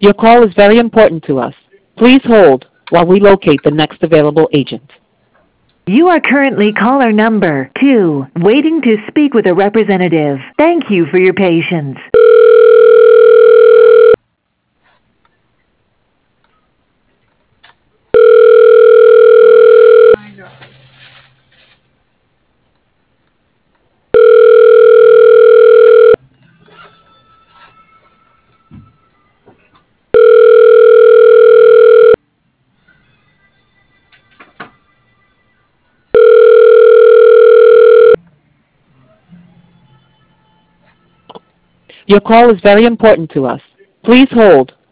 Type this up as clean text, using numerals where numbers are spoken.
Your call is very important to us. Please hold while we locate the next available agent. You are currently caller number 2, waiting to speak with a representative. Thank you for your patience. Your call is very important to us. Please hold